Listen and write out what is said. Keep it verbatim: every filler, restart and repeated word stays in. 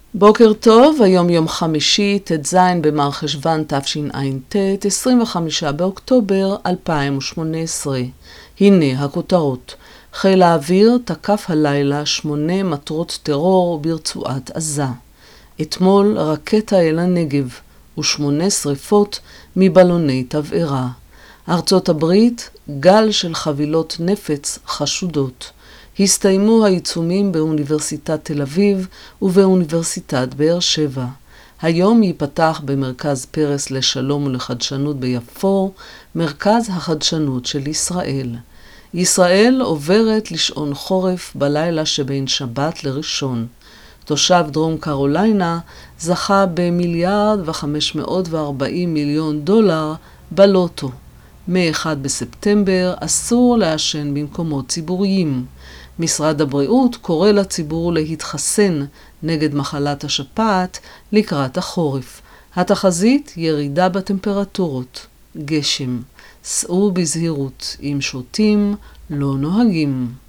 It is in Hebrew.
בוקר טוב, היום יום חמישי, ט"ז במר חשוון תשע"ט, עשרים וחמישה באוקטובר אלפיים ושמונה עשרה. הנה הכותרות. חיל האוויר תקף הלילה שמונה מטרות טרור ברצועת עזה. אתמול רקטה אל הנגב ושמונה שריפות מבלוני תבערה. ארצות הברית, גל של חבילות נפץ חשודות. הסתיימו העיצומים באוניברסיטת תל אביב ובאוניברסיטת באר שבע. היום ייפתח במרכז פרס לשלום ולחדשנות ביפו, מרכז החדשנות של ישראל. ישראל עוברת לשעון חורף בלילה שבין שבת לראשון. תושב דרום קרוליינה זכה במיליארד וחמש מאות וארבעים מיליון דולר בלוטו. מ-אחד בספטמבר אסור לעשן במקומות ציבוריים. משרד הבריאות קורא לציבור להתחסן נגד מחלת השפעת לקראת החורף. התחזית ירידה בטמפרטורות. גשם. סעו בזהירות, אם שותים לא נוהגים.